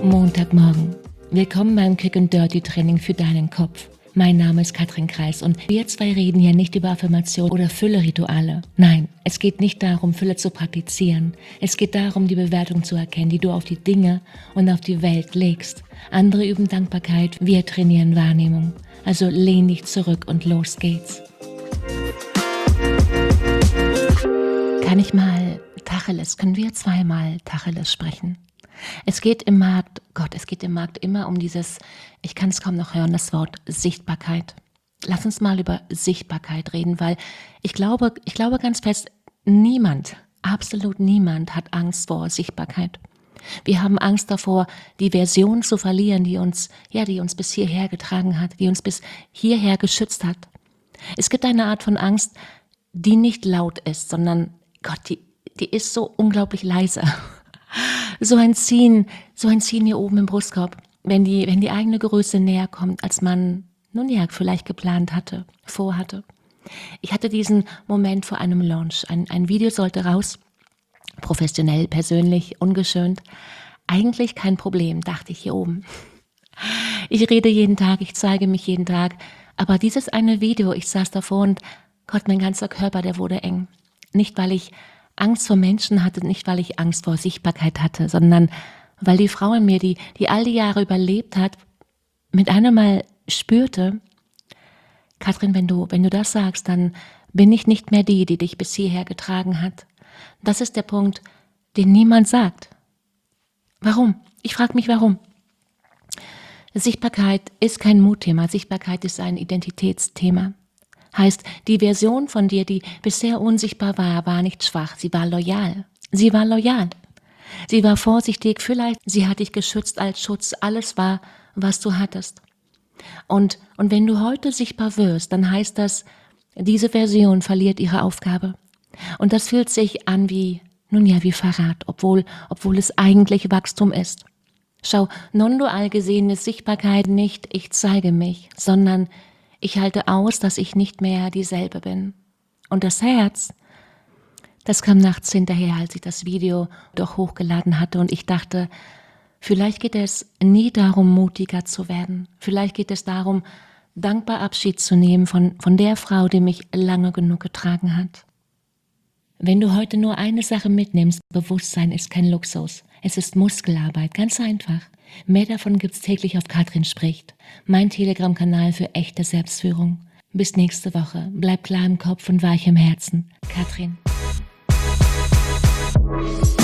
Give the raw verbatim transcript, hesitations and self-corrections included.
Montagmorgen. Willkommen beim Quick and Dirty Training für deinen Kopf. Mein Name ist Katrin Kreis und wir zwei reden hier nicht über Affirmation oder Fülle-Rituale. Nein, es geht nicht darum, Fülle zu praktizieren. Es geht darum, die Bewertung zu erkennen, die du auf die Dinge und auf die Welt legst. Andere üben Dankbarkeit, wir trainieren Wahrnehmung. Also lehn dich zurück und los geht's. Kann ich mal Tacheles, können wir zweimal Tacheles sprechen? Es geht im Markt, Gott, es geht im Markt immer um dieses, ich kann es kaum noch hören, das Wort Sichtbarkeit. Lass uns mal über Sichtbarkeit reden, weil ich glaube, ich glaube ganz fest, niemand, absolut niemand hat Angst vor Sichtbarkeit. Wir haben Angst davor, die Version zu verlieren, die uns, ja, die uns bis hierher getragen hat, die uns bis hierher geschützt hat. Es gibt eine Art von Angst, die nicht laut ist, sondern, Gott, die, die ist so unglaublich leise. So ein Ziehen, so ein Ziehen hier oben im Brustkorb, wenn die, wenn die eigene Größe näher kommt, als man, nun ja, vielleicht geplant hatte, vorhatte. Ich hatte diesen Moment vor einem Launch. Ein, ein Video sollte raus, professionell, persönlich, ungeschönt. Eigentlich kein Problem, dachte ich hier oben. Ich rede jeden Tag, ich zeige mich jeden Tag, aber dieses eine Video, ich saß davor und Gott, mein ganzer Körper, der wurde eng. Nicht, weil ich Angst vor Menschen hatte, nicht weil ich Angst vor Sichtbarkeit hatte, sondern weil die Frau in mir, die, die all die Jahre überlebt hat, mit einem Mal spürte, Katrin, wenn du, wenn du das sagst, dann bin ich nicht mehr die, die dich bis hierher getragen hat. Das ist der Punkt, den niemand sagt. Warum? Ich frage mich, warum. Sichtbarkeit ist kein Mutthema, Sichtbarkeit ist ein Identitätsthema. Heißt, die Version von dir, die bisher unsichtbar war, war nicht schwach, sie war loyal. Sie war loyal. Sie war vorsichtig, vielleicht, sie hat dich geschützt als Schutz, alles war, was du hattest. Und, und wenn du heute sichtbar wirst, dann heißt das, diese Version verliert ihre Aufgabe. Und das fühlt sich an wie, nun ja, wie Verrat, obwohl, obwohl es eigentlich Wachstum ist. Schau, non-dual gesehen ist Sichtbarkeit nicht, ich zeige mich, sondern ich halte aus, dass ich nicht mehr dieselbe bin. Und das Herz, das kam nachts hinterher, als ich das Video doch hochgeladen hatte und ich dachte, vielleicht geht es nie darum, mutiger zu werden. Vielleicht geht es darum, dankbar Abschied zu nehmen von, von der Frau, die mich lange genug getragen hat. Wenn du heute nur eine Sache mitnimmst, Bewusstsein ist kein Luxus. Es ist Muskelarbeit, ganz einfach. Mehr davon gibt's täglich auf Katrin spricht, mein Telegram-Kanal für echte Selbstführung. Bis nächste Woche. Bleib klar im Kopf und weich im Herzen. Katrin.